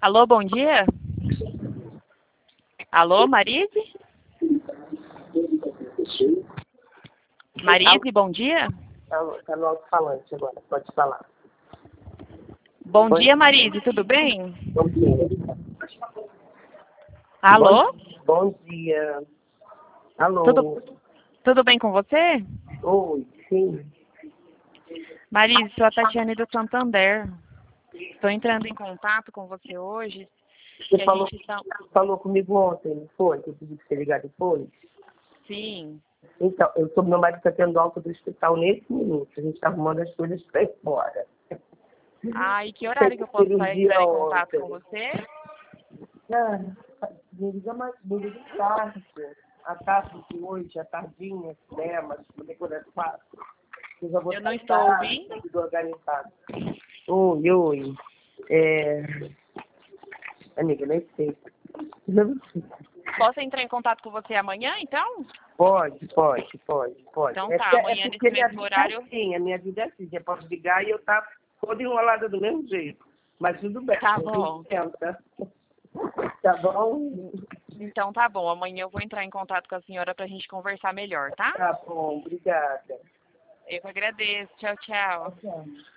Alô, bom dia? Alô, Marise? Marise, bom dia? Tá no alto-falante agora, pode falar. Bom dia, Marise, tudo bem? Bom dia. Alô? Bom dia. Alô? Tudo bem com você? Oi, sim. Marise, sou a Tatiane do Santander. Estou entrando em contato com você hoje. Você Que a falou, gente está... falou comigo ontem, não foi? Que eu pedi pra você ligar depois? Sim. Então, meu marido está tendo alta do hospital nesse minuto. A gente está arrumando as coisas para ir embora. Ah, e que horário que eu posso entrar em contato com você? Me liga tarde. À tarde de hoje, à tardinha, cinema, depois das 4. Eu não estou ouvindo. Organizado. Oi. Amiga, nem sei. Posso entrar em contato com você amanhã, então? Pode. Então tá, amanhã nesse mesmo horário. Sim, a minha vida é assim. Você pode ligar e eu tá toda enrolada do mesmo jeito. Mas tudo bem. Tá bom. Tá bom? Então tá bom, amanhã eu vou entrar em contato com a senhora pra gente conversar melhor, tá? Tá bom, obrigada. Eu que agradeço. Tchau, tchau. Tchau.